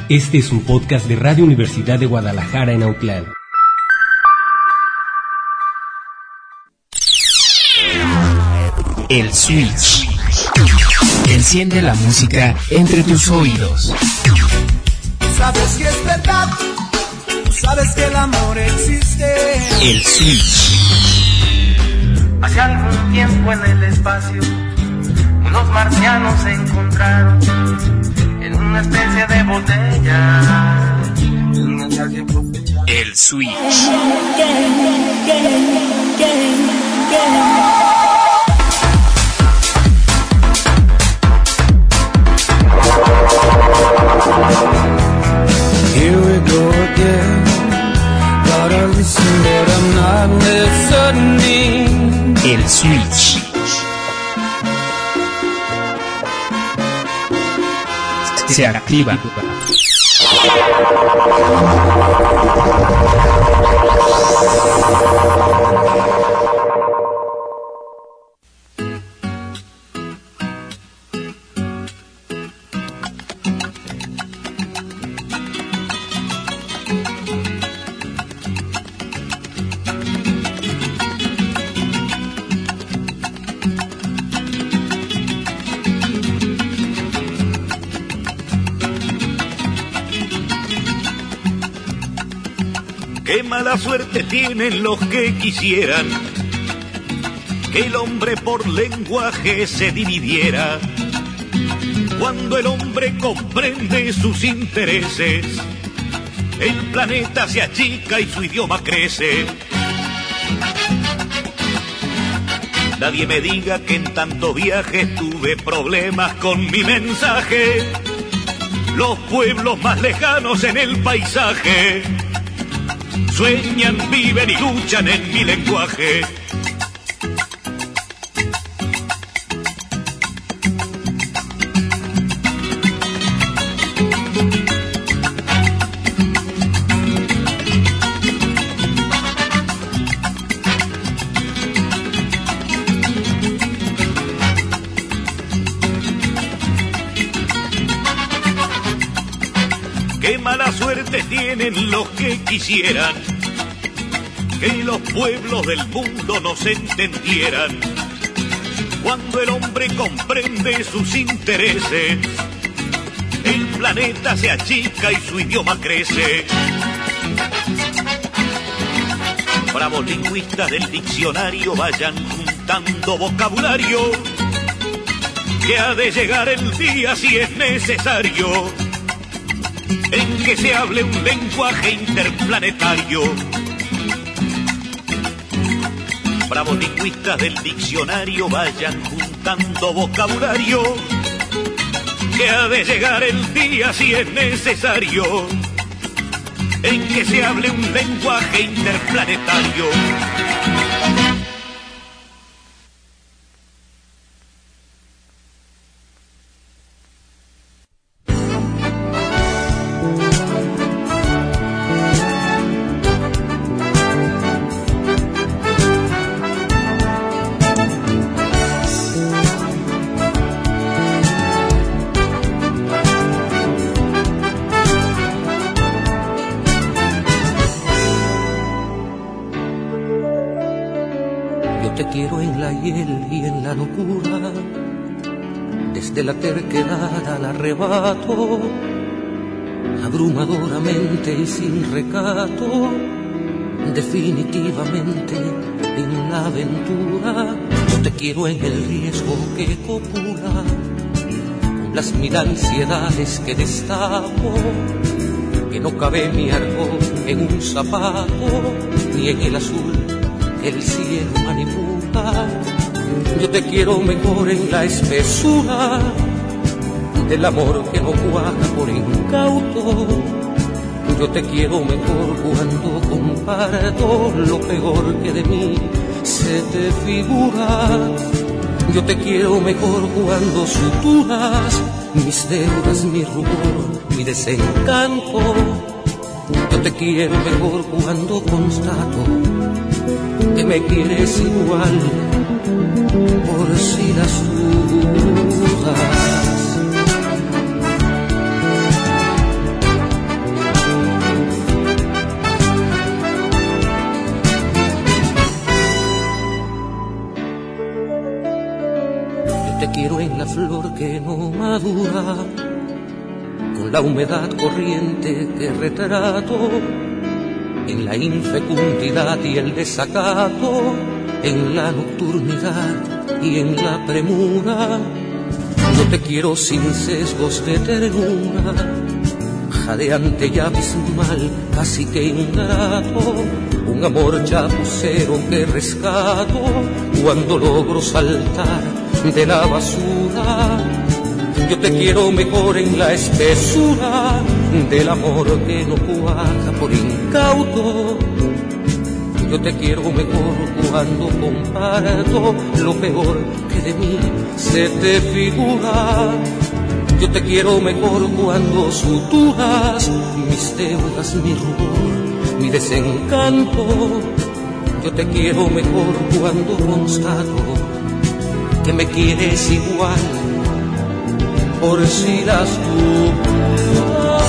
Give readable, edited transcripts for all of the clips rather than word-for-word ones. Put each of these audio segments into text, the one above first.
Este es un podcast de Radio Universidad de Guadalajara en Autlán. El Switch. Enciende la música entre tus oídos. Sabes que es verdad, sabes que el amor existe. El Switch. Hace algún tiempo en el espacio, unos marcianos se encontraron en una especie de botella. El Switch. Here we go again. Gotta listen, but I'm not listening. El Switch. Se activa. Qué mala suerte tienen los que quisieran que el hombre por lenguaje se dividiera. Cuando el hombre comprende sus intereses, el planeta se achica y su idioma crece. Nadie me diga que en tanto viaje tuve problemas con mi mensaje. Los pueblos más lejanos en el paisaje sueñan, viven y luchan en mi lenguaje. Qué mala suerte tienen los que quisieran que los pueblos del mundo no se entendieran. Cuando el hombre comprende sus intereses, el planeta se achica y su idioma crece. Bravos lingüistas del diccionario, vayan juntando vocabulario, que ha de llegar el día si es necesario en que se hable un lenguaje interplanetario. Bravos lingüistas del diccionario, vayan juntando vocabulario, que ha de llegar el día si es necesario en que se hable un lenguaje interplanetario. Te quiero en la hiel y en la locura, desde la terquedad al arrebato, abrumadoramente y sin recato, definitivamente en la aventura. Yo te quiero en el riesgo que copula, con las mil ansiedades que destapo, que no cabe mi arco en un zapato, ni en el azul el cielo manipula. Yo te quiero mejor en la espesura del amor que no cuaja por incauto. Yo te quiero mejor cuando comparto lo peor que de mí se te figura. Yo te quiero mejor cuando suturas mis deudas, mi rubor, mi desencanto. Yo te quiero mejor cuando constato que me quieres igual, por si las dudas. que no madura, con la humedad corriente que retrato, en la infecundidad y el desacato, en la nocturnidad y en la premura. No te quiero sin sesgos de ternura, jadeante y abismal, casi que ingrato, un amor chapucero que rescato cuando logro saltar de la basura. Yo te quiero mejor en la espesura del amor que no cuaja por incauto. Yo te quiero mejor cuando comparto lo peor que de mí se te figura. Yo te quiero mejor cuando suturas mis deudas, mi rubor, mi desencanto. Yo te quiero mejor cuando constato que me quieres igual, por si las dudas.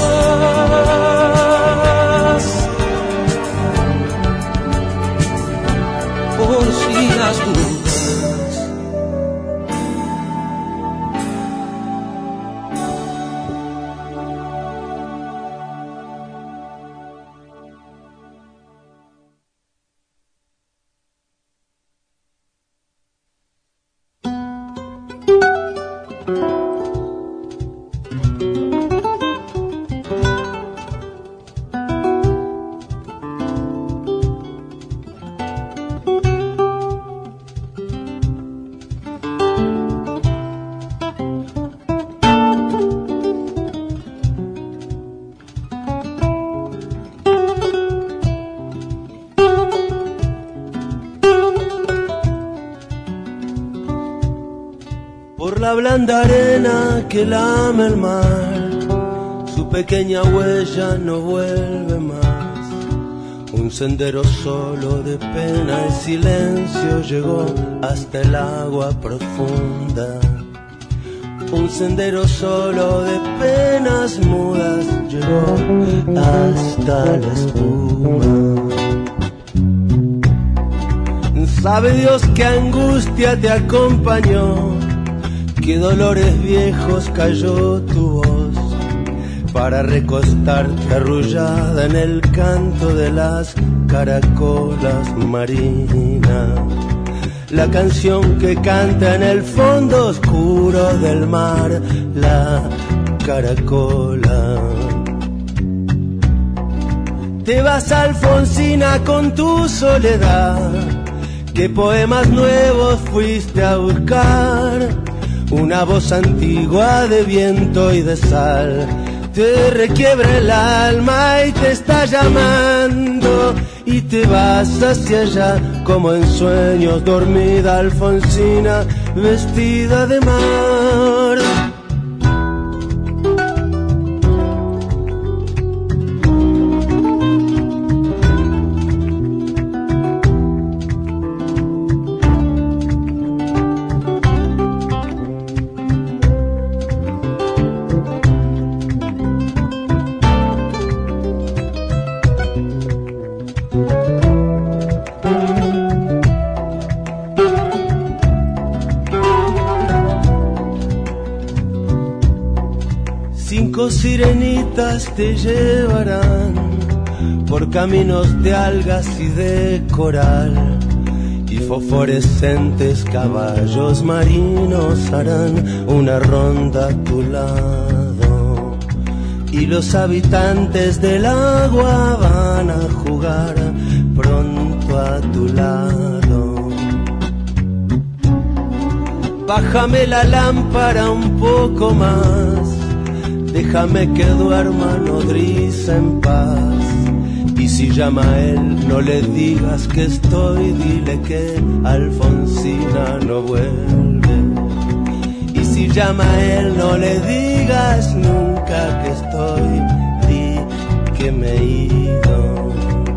Por si las dudas. La blanda arena que lame el mar, su pequeña huella no vuelve más. Un sendero solo de pena y silencio llegó hasta el agua profunda. Un sendero solo de penas mudas llegó hasta la espuma. Sabe Dios qué angustia te acompañó, qué dolores viejos cayó tu voz, para recostarte arrullada en el canto de las caracolas marinas. La canción que canta en el fondo oscuro del mar, la caracola. Te vas, Alfonsina, con tu soledad, qué poemas nuevos fuiste a buscar. Una voz antigua de viento y de sal te requiebra el alma y te está llamando, y te vas hacia allá como en sueños, dormida Alfonsina, vestida de mar. Sirenitas te llevarán por caminos de algas y de coral, y fosforescentes caballos marinos harán una ronda a tu lado, y los habitantes del agua van a jugar pronto a tu lado. Bájame la lámpara un poco más, déjame que duerma nodriza en paz. Y si llama a él, no le digas que estoy, dile que Alfonsina no vuelve. Y si llama a él, no le digas nunca que estoy, di que me he ido.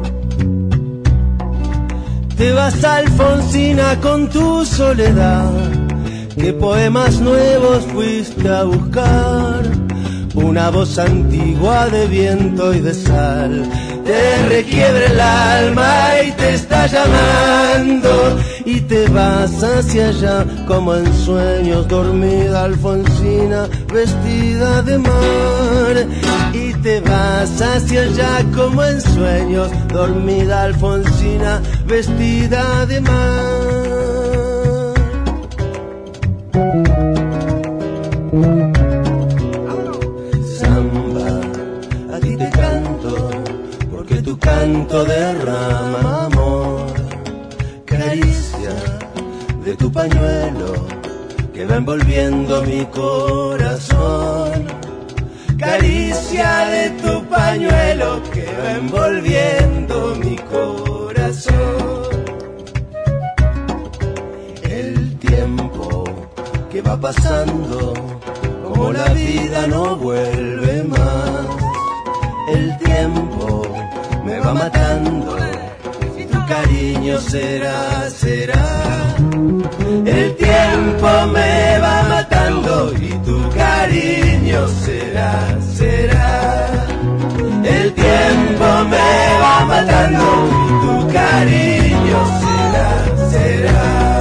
Te vas, Alfonsina, con tu soledad, qué poemas nuevos fuiste a buscar. Una voz antigua de viento y de sal te requiebra el alma y te está llamando, y te vas hacia allá como en sueños, dormida Alfonsina vestida de mar. Y te vas hacia allá como en sueños, dormida Alfonsina vestida de mar. Samba, a ti te canto, porque tu canto derrama amor. Caricia de tu pañuelo que va envolviendo mi corazón. Caricia de tu pañuelo que va envolviendo mi corazón. El tiempo que va pasando, como la vida no vuelve más. El tiempo me va matando, y tu cariño será, será. El tiempo me va matando y tu cariño será, será. El tiempo me va matando y tu cariño será, será.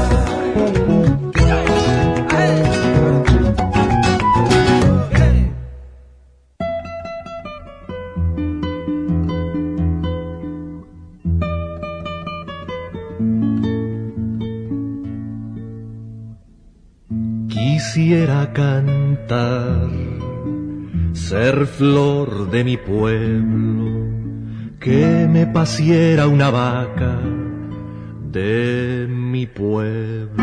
Quisiera cantar, ser flor de mi pueblo, que me paciera una vaca de mi pueblo,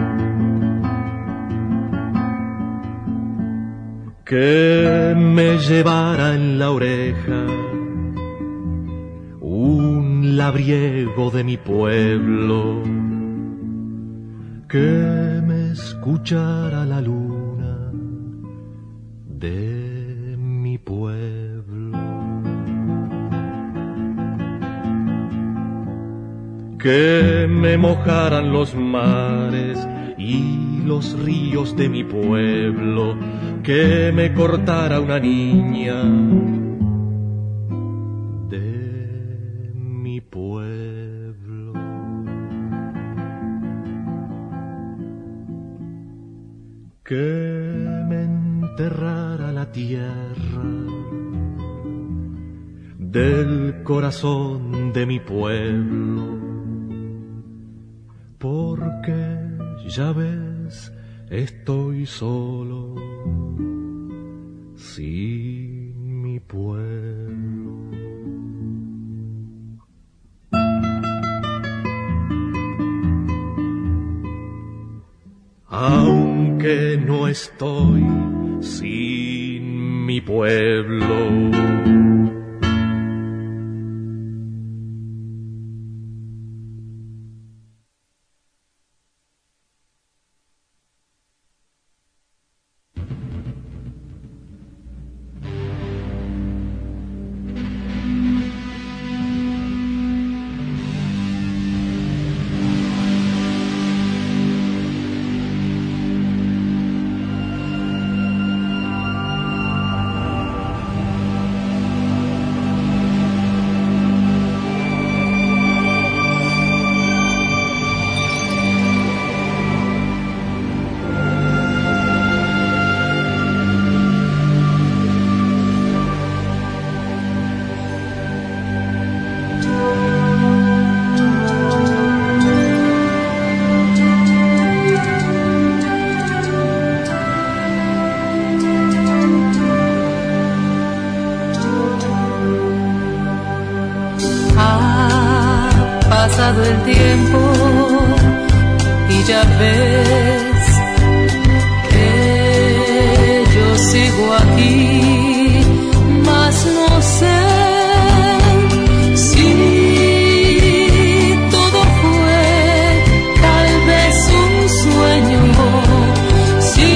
que me llevara en la oreja un labriego de mi pueblo, que me escuchara la luna de mi pueblo, que me mojaran los mares y los ríos de mi pueblo, que me cortara una niña de mi pueblo, que me enterrara la tierra del corazón de mi pueblo, porque ya ves, estoy solo sin mi pueblo. Aunque no estoy sin mi pueblo, pasado el tiempo y ya ves que yo sigo aquí, mas no sé si todo fue tal vez un sueño, si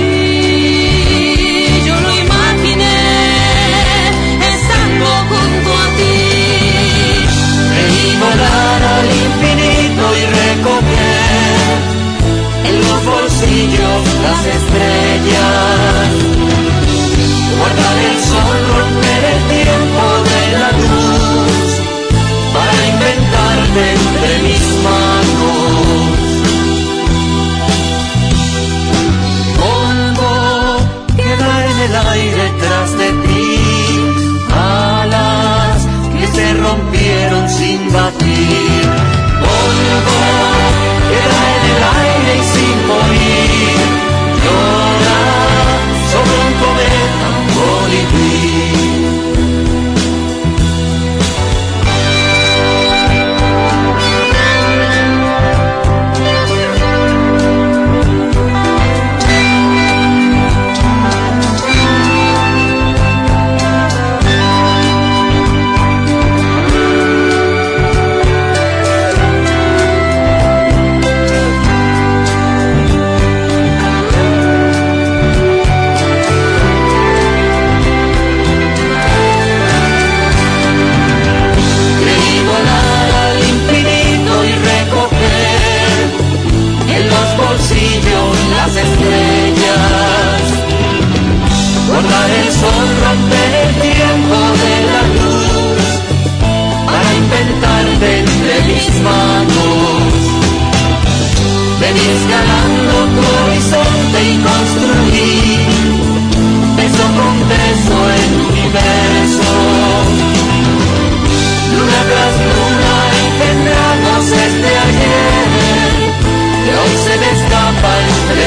yo lo imaginé estando junto a ti. Creí volar al infinito y recoger en los bolsillos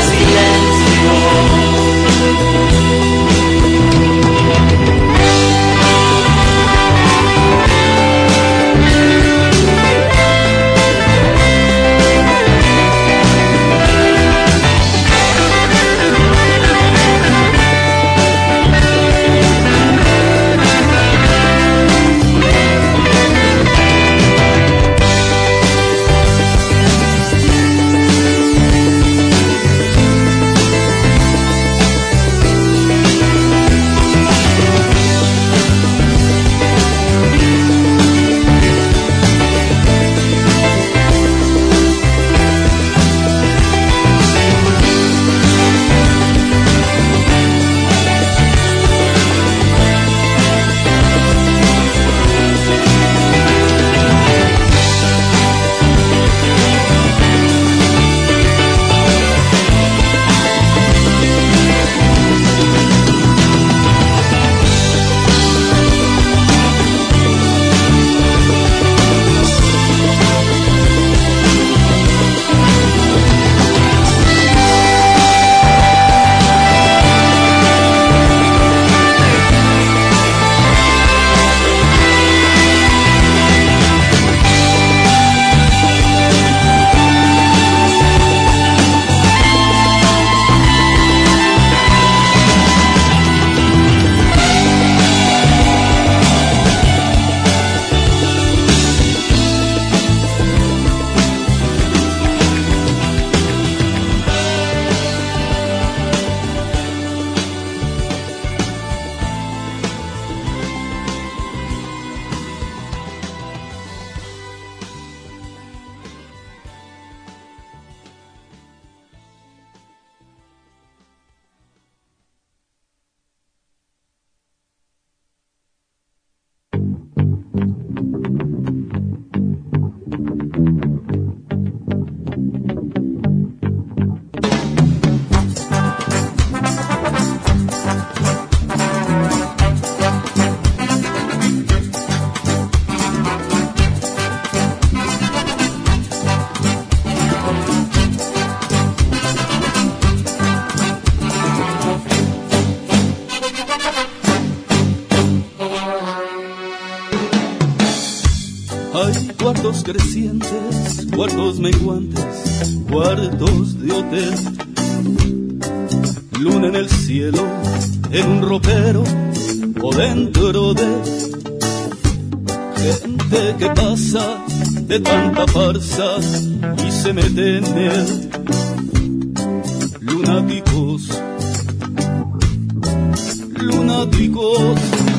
cuartos crecientes, cuartos menguantes, cuartos de hotel. Luna en el cielo, en un ropero o dentro de gente que pasa de tanta farsa y se mete en él. Lunáticos, lunáticos.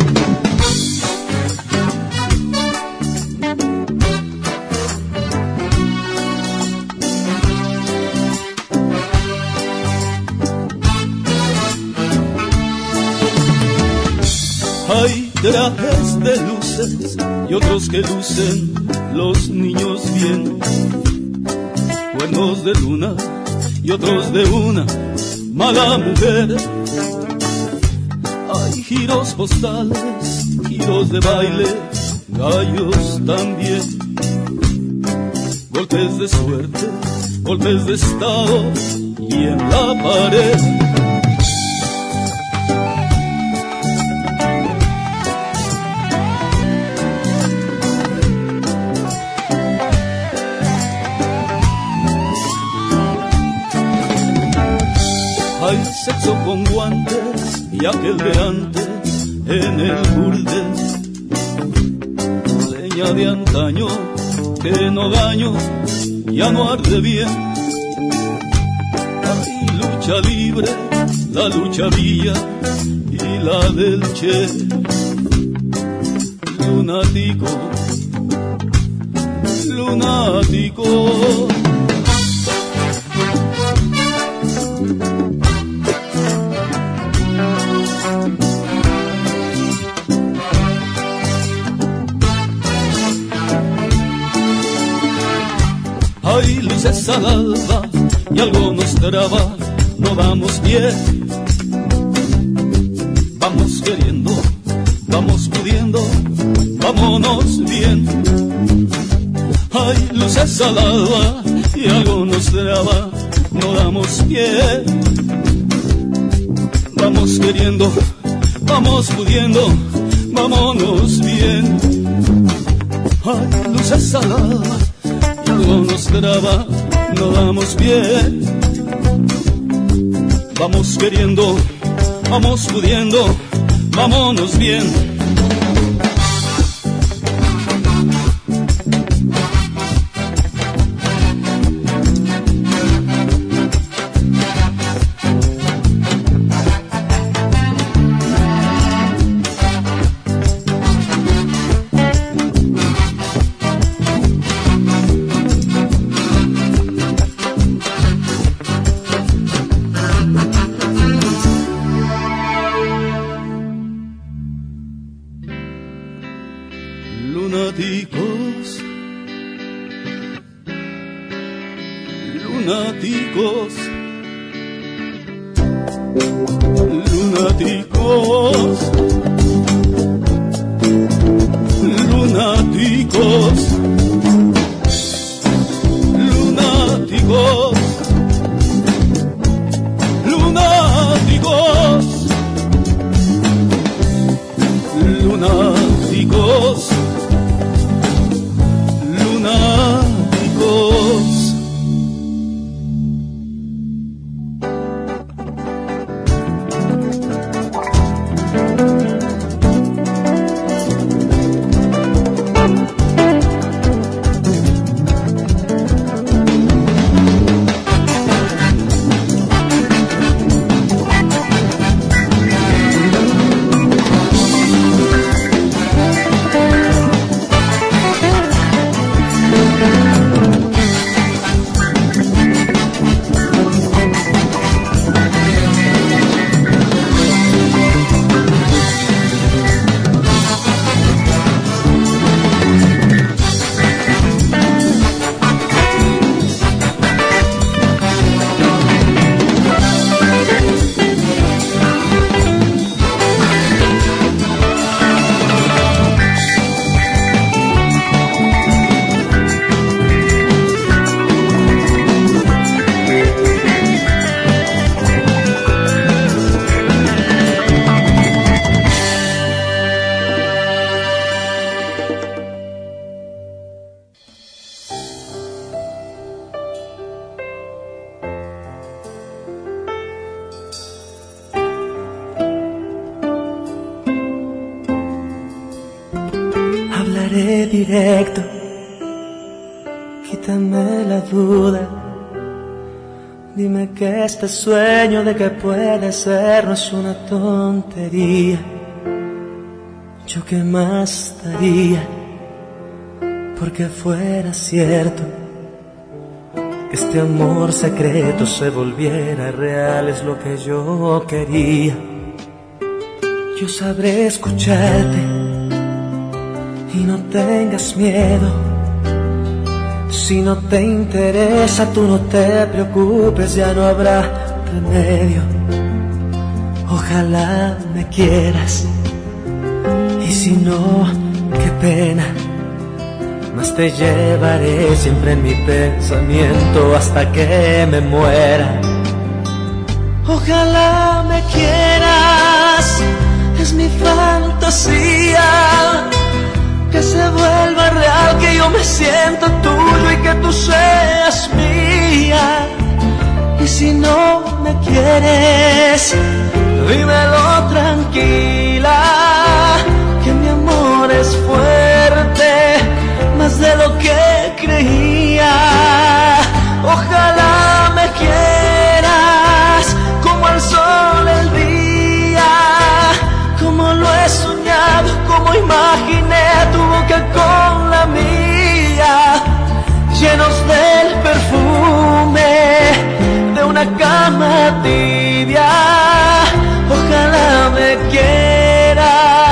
Hay trajes de luces y otros que lucen los niños bien. Cuernos de luna y otros de una mala mujer. Hay giros postales, giros de baile, gallos también. Golpes de suerte, golpes de estado y en la pared. Hay sexo con guantes y aquel de antes en el burdel. Leña de antaño que no daño, ya no arde bien. Hay lucha libre, la lucha villa y la del Che. Lunático, lunático. Hay luces al alba y algo nos traba, no damos pie. Vamos queriendo, vamos pudiendo, vámonos bien. Hay luces al alba y algo nos traba, no damos pie. Vamos queriendo, vamos pudiendo, vámonos bien. Hay luces al alma y algo nos graba, no damos pie. Vamos queriendo, vamos pudiendo, vámonos bien. Directo, quítame la duda. Dime que este sueño de que puede ser no es una tontería. Yo qué más daría porque fuera cierto que este amor secreto se volviera real. Es lo que yo quería. Yo sabré escucharte y no tengas miedo. Si no te interesa, tú no te preocupes, ya no habrá remedio. Ojalá me quieras, y si no, qué pena. Mas te llevaré siempre en mi pensamiento hasta que me muera. Ojalá me quieras, es mi fantasía. Que se vuelva real, que yo me sienta tuyo y que tú seas mía. Y si no me quieres, dímelo tranquila, que mi amor es fuerte, más de lo que creía. Ojalá me quieras, como al sol el día, como lo he soñado, como imaginé tu boca con la mía, llenos del perfume de una cama tibia. Ojalá me quieras.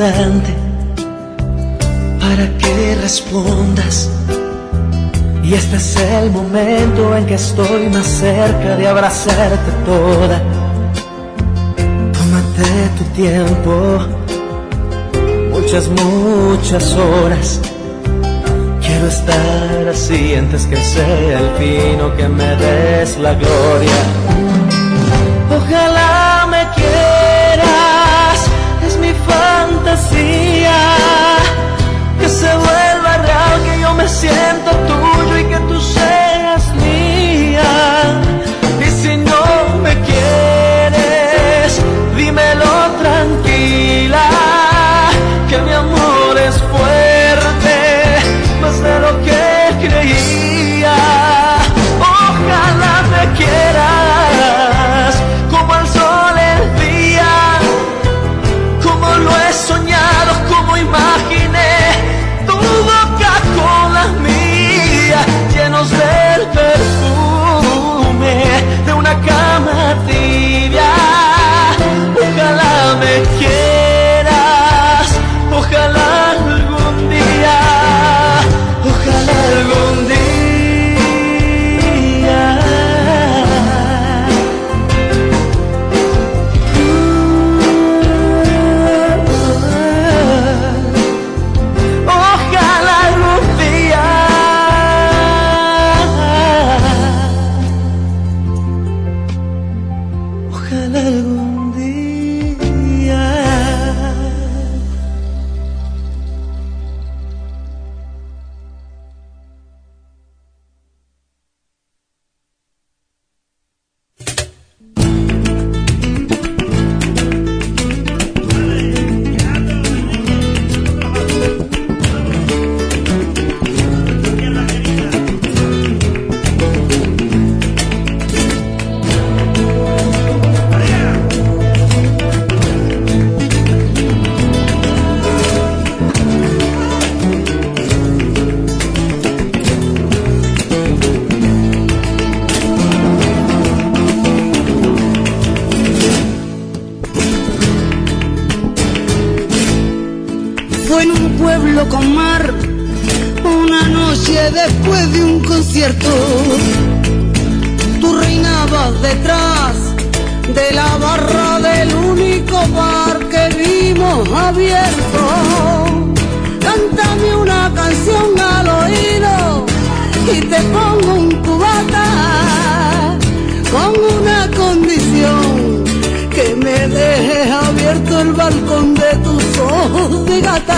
instante para que respondas. Y este es el momento en que estoy más cerca de abrazarte toda. Tómate tu tiempo, muchas horas. Quiero estar así antes que sea el fin o que me des la gloria. Ojalá me quieras, es mi fantasía, que se vuelva real, que yo me sienta tuyo y que tú seas mía. Y si no me quieres, dímelo tranquila, que mi amor es fuerte, más de lo que creía. Ojalá me quieras como el sol el día, como lo he soñado, como imaginé tu boca con la mía, llenos del perfume de una cama tibia. Ojalá me quieras, ojalá algún día, ojalá algún día. Ojalá algún día. Ojalá algún día. Fue en un pueblo con mar, una noche después de un concierto. Tú reinabas detrás de la barra del único bar que vimos abierto. Cántame una canción al oído y te pongo un cubata, con una condición: que me dejes abierto el balcón de tus ojos de gata.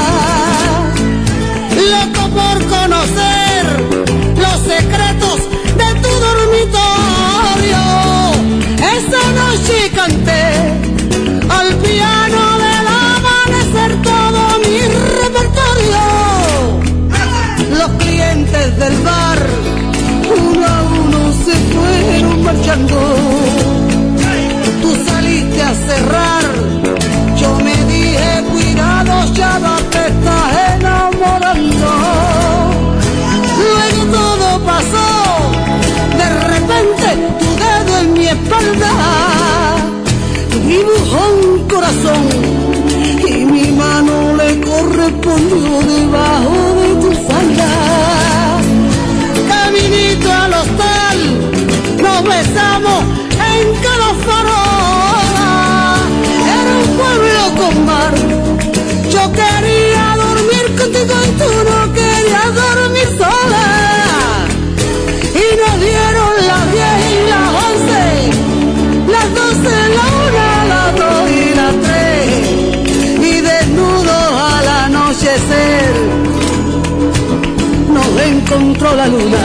Loco por conocer los secretos de tu dormitorio, esa noche canté al piano del amanecer todo mi repertorio. Los clientes del bar uno a uno se fueron marchando. Tú saliste a cerrar, yo me dije cuidado, chava, te estás enamorando. Luego todo pasó, de repente tu dedo en mi espalda dibujó un corazón y mi mano le correspondió debajo de tu falda. Caminito al hostal, nos besamos en Calafarola. Era un pueblo con mar, yo quería dormir contigo y tú no querías dormir sola. Y nos dieron las 10 y las 11, las 12, la 1, la 2 y la 3. Y desnudos al anochecer nos encontró la luna.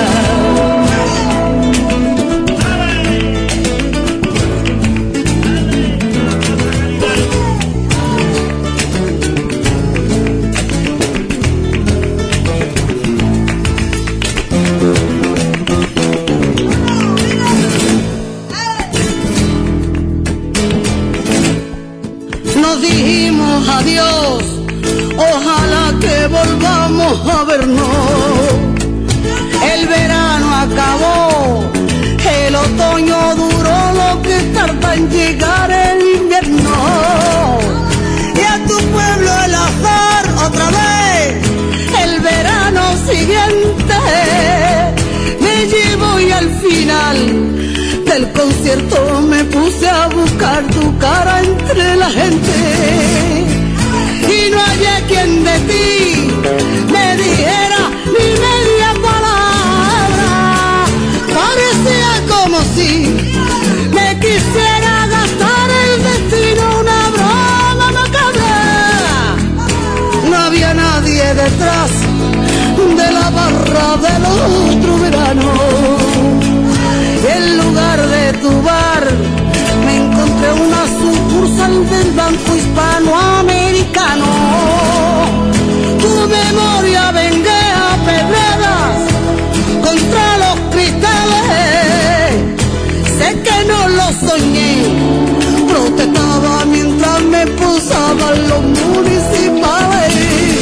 Dijimos adiós, ojalá que volvamos a vernos. concierto me puse a buscar tu cara entre la gente y no hallé quien de ti me dijera ni media palabra. Parecía como si me quisiera gastar el destino, una broma macabra. No había nadie detrás de la barra del otro verano. En lugar de tu bar me encontré una sucursal del Banco Hispanoamericano. Tu memoria vengué a pedradas contra los cristales. Sé que no lo soñé, protestaba mientras me pulsaban los municipales.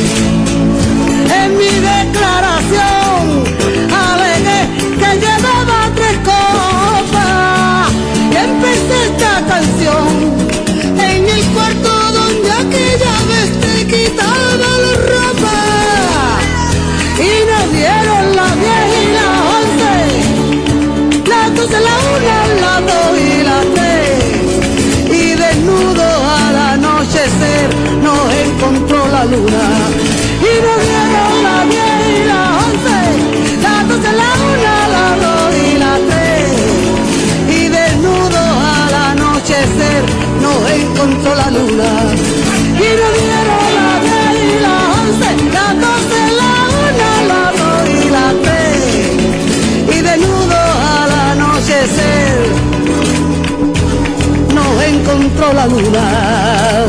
En mi declaración alegué que llevaba 3 copas y empecé esta canción en el cuarto donde aquella vez te quitaba la ropa. Y nos dieron las 10 y las 11, las 12, la 1, las 2 y las 3. Y desnudo al anochecer nos encontró la luna. Y nos dieron las 10 y las 11, las 12, la 1, las 2 y las 3. Y desnudo al anochecer nos encontró la luna. Y nos dieron las 10 y las 11, las 12, la 1, las 2 y las 3. Y desnudo al anochecer nos encontró la luna.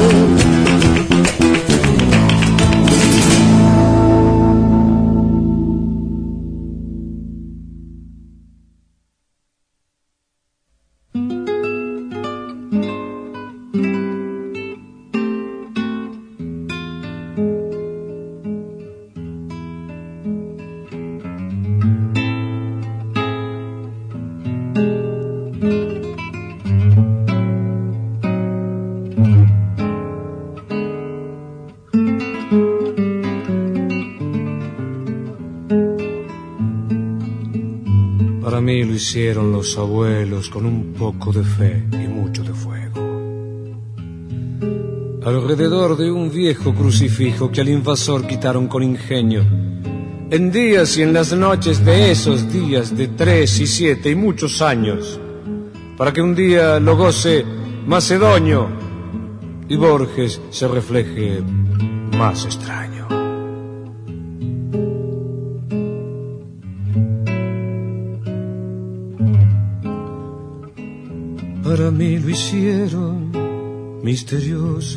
Lo hicieron los abuelos con un poco de fe y mucho de fuego. Alrededor de un viejo crucifijo que al invasor quitaron con ingenio, en días y en las noches de esos días de 3 y 7 y muchos años, para que un día lo goce Macedonio y Borges se refleje más extraño. Para mí lo hicieron misterioso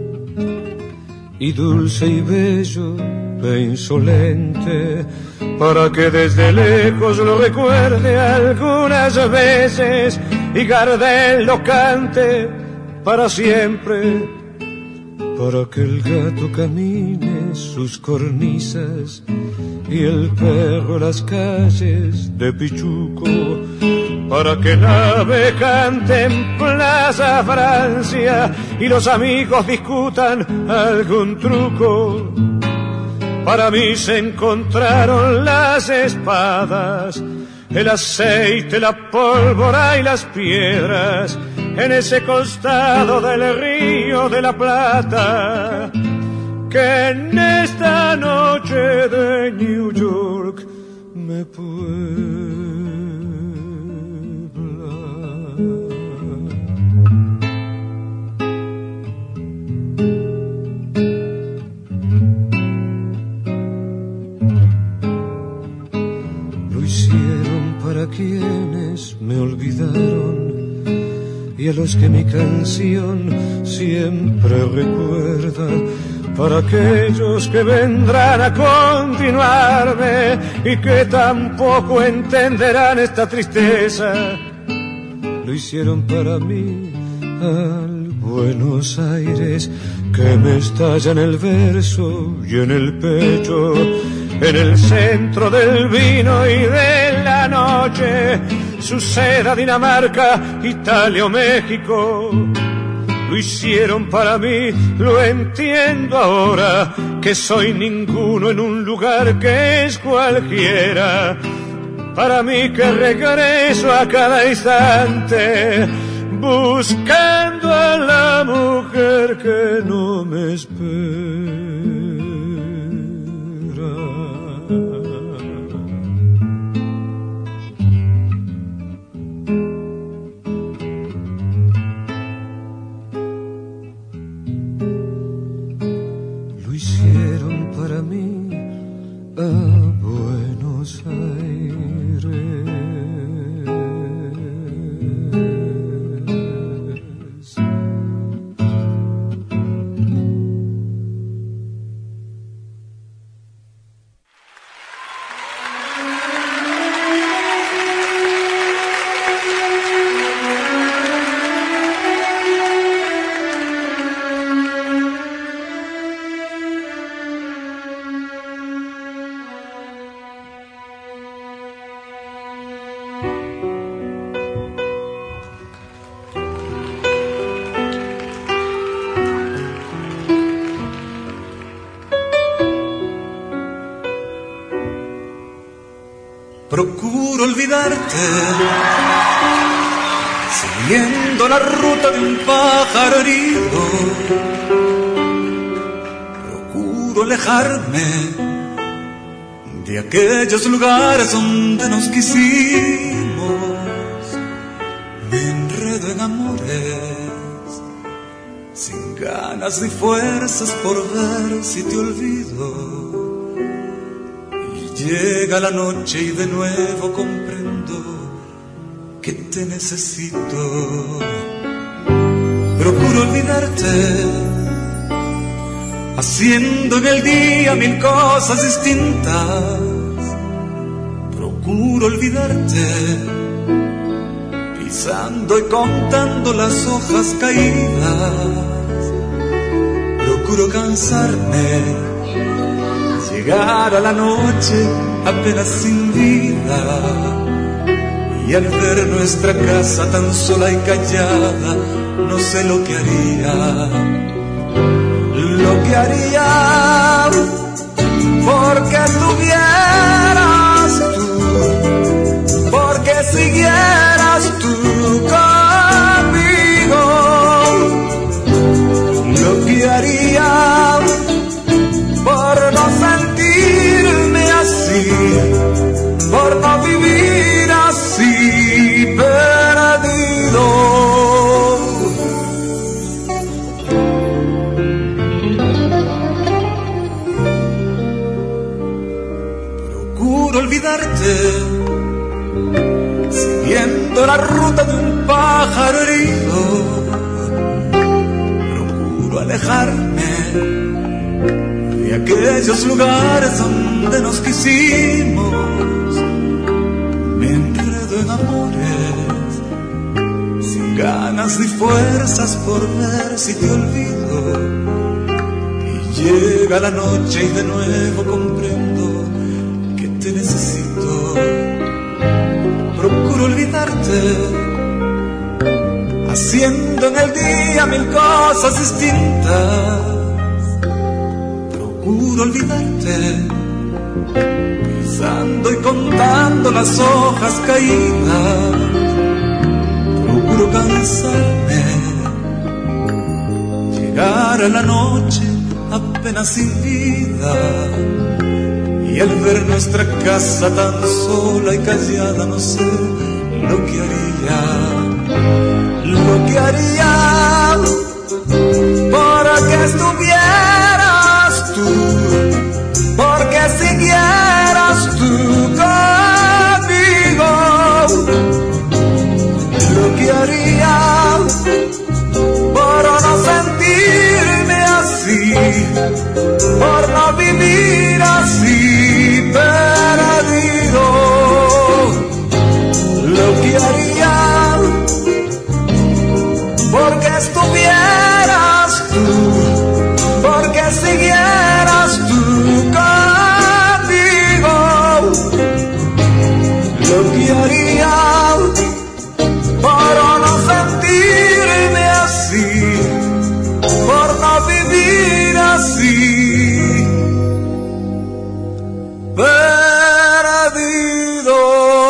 y dulce y bello e insolente, para que desde lejos lo recuerde algunas veces y Gardel lo cante para siempre, para que el gato camine sus cornisas y el perro las calles de Pichuco, para que la ave cante en Plaza Francia y los amigos discutan algún truco. Para mí se encontraron las espadas, el aceite, la pólvora y las piedras en ese costado del río de la Plata, que en esta noche de New York me puebla. Lo hicieron para quienes me olvidaron y a los que mi canción siempre recuerda, para aquellos que vendrán a continuarme y que tampoco entenderán esta tristeza. Lo hicieron para mí, al Buenos Aires que me estalla en el verso y en el pecho, en el centro del vino y de la noche, suceda Dinamarca, Italia o México. Lo hicieron para mí, lo entiendo ahora, que soy ninguno en un lugar que es cualquiera. para mí que regreso a cada instante, buscando a la mujer que no me espera. Lo hicieron para mí a Buenos Aires. Procuro olvidarte, siguiendo la ruta de un pájaro herido. Procuro alejarme de aquellos lugares donde nos quisimos. Me enredo en amores, sin ganas ni fuerzas por ver si te olvido. Llega la noche y de nuevo comprendo que te necesito. Procuro olvidarte, haciendo en el día mil cosas distintas. Procuro olvidarte, pisando y contando las hojas caídas. Procuro cansarme, llegar a la noche apenas sin vida, y al ver nuestra casa tan sola y callada, no sé lo que haría porque tuvieras tú, porque siguieras tú conmigo. Lo que haría por no sentirme así, por no vivir así perdido. Procuro olvidarte, siguiendo la ruta de un pájaro herido. Procuro alejarme de aquellos lugares donde nos quisimos. Me enredo en amores, sin ganas ni fuerzas por ver si te olvido. Y llega la noche y de nuevo comprendo que te necesito. Procuro olvidarte, haciendo en el día mil cosas distintas. Procuro olvidarte, pisando y contando las hojas caídas. Procuro cansarme, llegar a la noche apenas sin vida, y al ver nuestra casa tan sola y callada, no sé lo que haría para que estuvieras tú, porque siguieras tú conmigo. Lo que haría por no sentirme así, por no vivir así perdido. Lo que haría porque estuvieras tú, porque siguieras tú conmigo. Lo que haría por no sentirme así, por no vivir así perdido.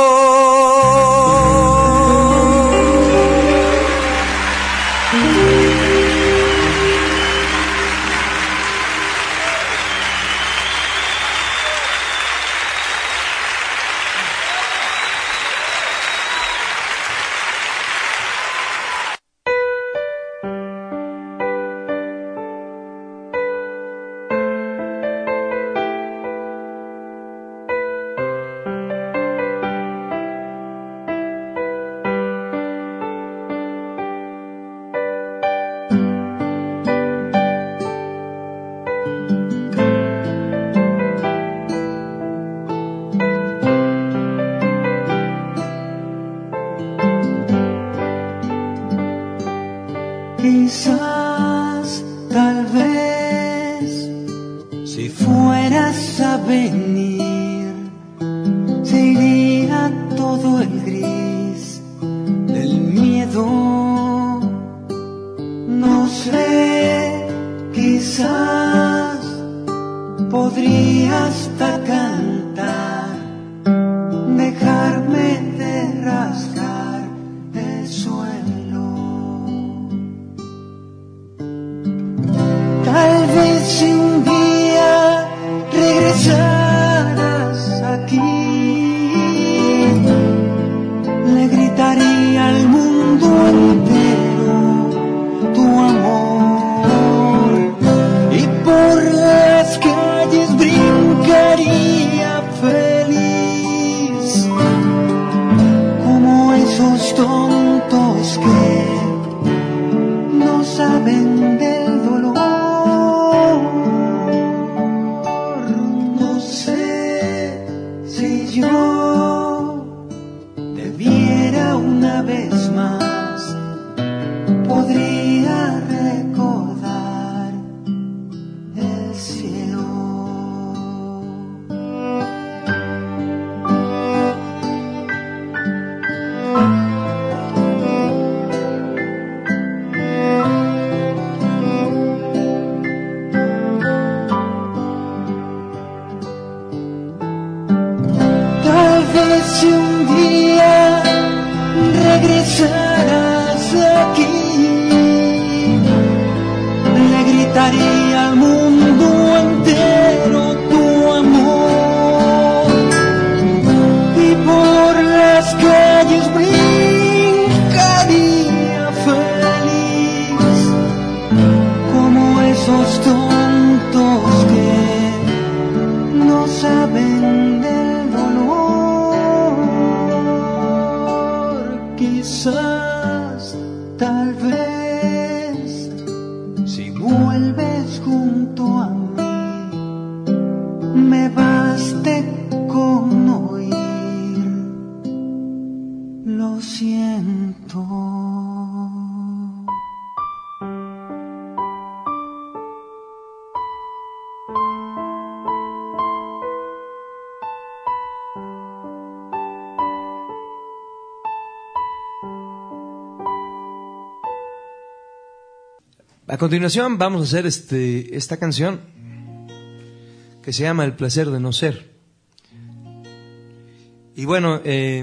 vez más podría recordar el cielo. Tal vez si un día regresarás aquí, le gritaría al mundo entero tu amor, y por las calles brincaría feliz, como esos tontos que no saben del dolor. Quizás, tal vez, si vuelves junto a mí, me baste con oír, lo siento. A continuación vamos a hacer esta canción que se llama El placer de no ser. Y bueno,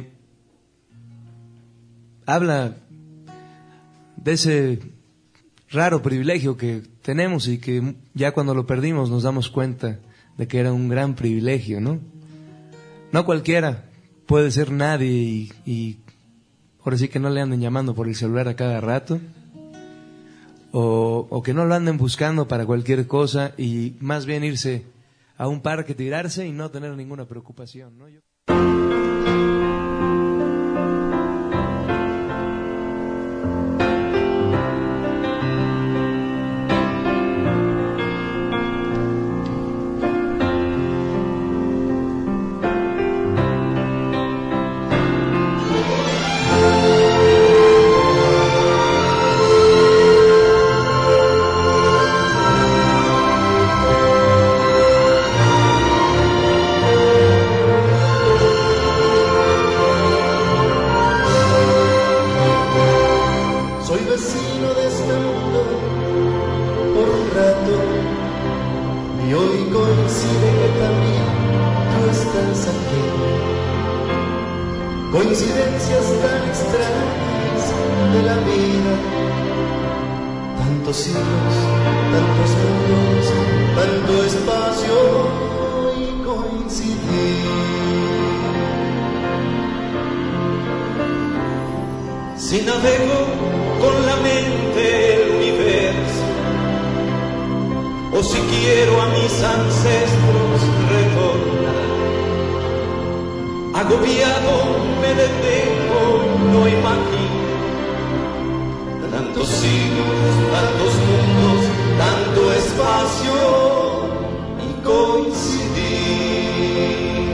habla de ese raro privilegio que tenemos y que ya cuando lo perdimos nos damos cuenta de que era un gran privilegio, ¿no? No cualquiera puede ser nadie y ahora sí que no le anden llamando por el celular a cada rato. O que no lo anden buscando para cualquier cosa y más bien irse a un parque, tirarse y no tener ninguna preocupación, ¿no? Coincidencias tan extrañas de la vida, tantos siglos, tantos mundos, tanto espacio y coincidir. Si navego con la mente el universo, o si quiero a mis ancestros retornar, agobiado me detengo, no imagino tantos siglos, tantos mundos, tanto espacio y coincidir.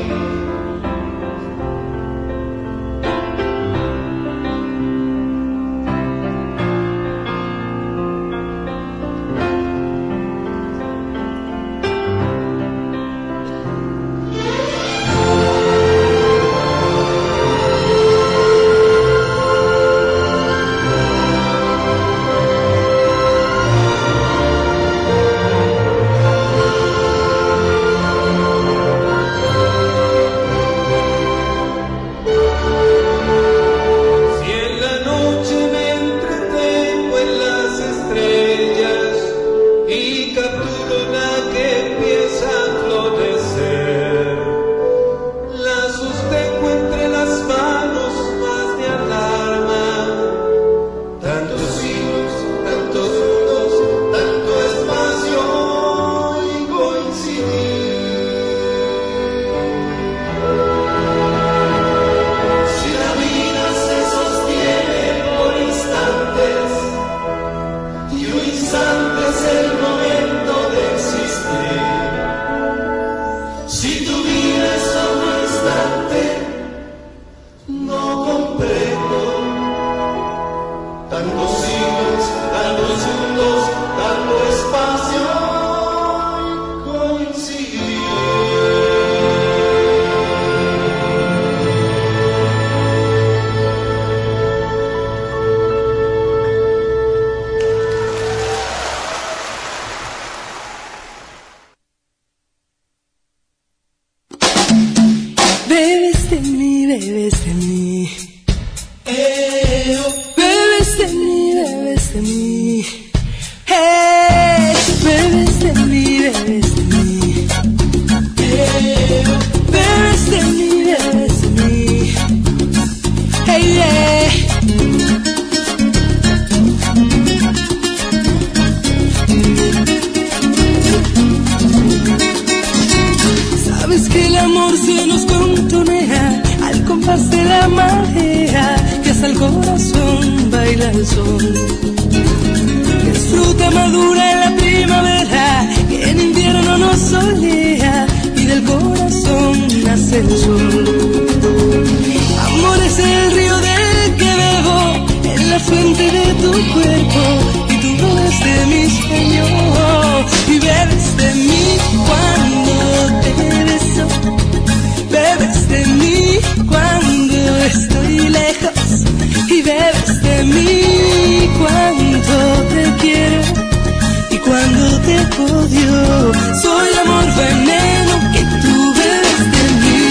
bebes de mí. Bebes de mí, bebes de mí. Bebes de mí, bebes de mí. Bebes de mí, bebes de mí. Hey, yeah. Sabes que el amor se nos contonea al compás de la marea, que hasta el corazón baila el sol. Que es fruta madura en la primavera, que en invierno nos solea, y del corazón nace el sol. Amor es el río del que bebo, en la fuente de tu cuerpo, y tú bebes de mi sueño, y bebes de mí cuando te beso. Bebes de mí cuando estoy lejos, y bebes de mí cuando te quiero y cuando te odio. Soy amor veneno que tú bebes de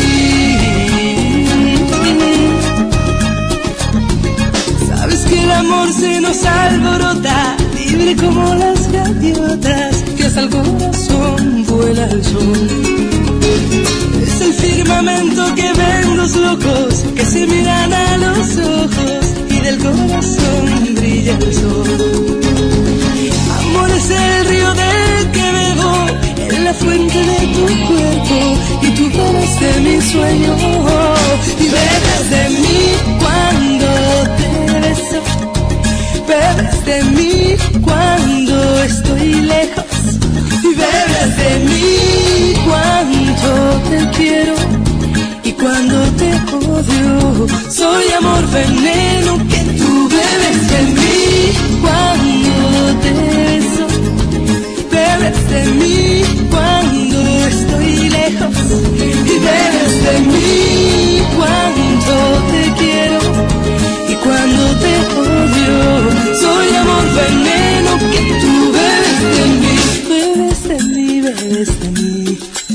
mí. Sabes que el amor se nos alborota, libre como las gaviotas, que hasta el corazón vuela el sol. Es el firmamento que ven los locos, que se miran a los ojos, y del corazón brilla el sol. Amor es el río del que bebo, en la fuente de tu cuerpo, y tú bebes de mi sueño, y bebes de mí cuando te beso. Bebes de mí cuando estoy lejos, y bebes de mí cuando te quiero y cuando te odio. Soy amor veneno que tú bebes de mí cuando te beso. Bebes de mí cuando estoy lejos, y bebes de mí cuando te quiero y cuando te odio. Soy amor veneno que tú bebes de mí. Bebes de mí, bebes de mí.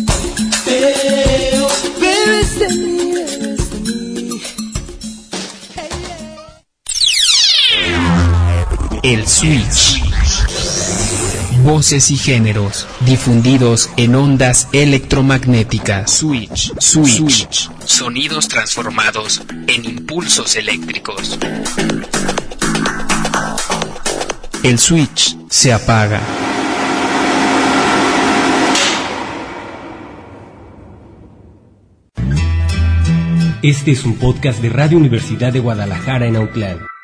Bebes de mí, bebes de mí. El Switch. Voces y géneros difundidos en ondas electromagnéticas. Switch. Sonidos transformados en impulsos eléctricos. El switch se apaga. Este es un podcast de Radio Universidad de Guadalajara en Autlán.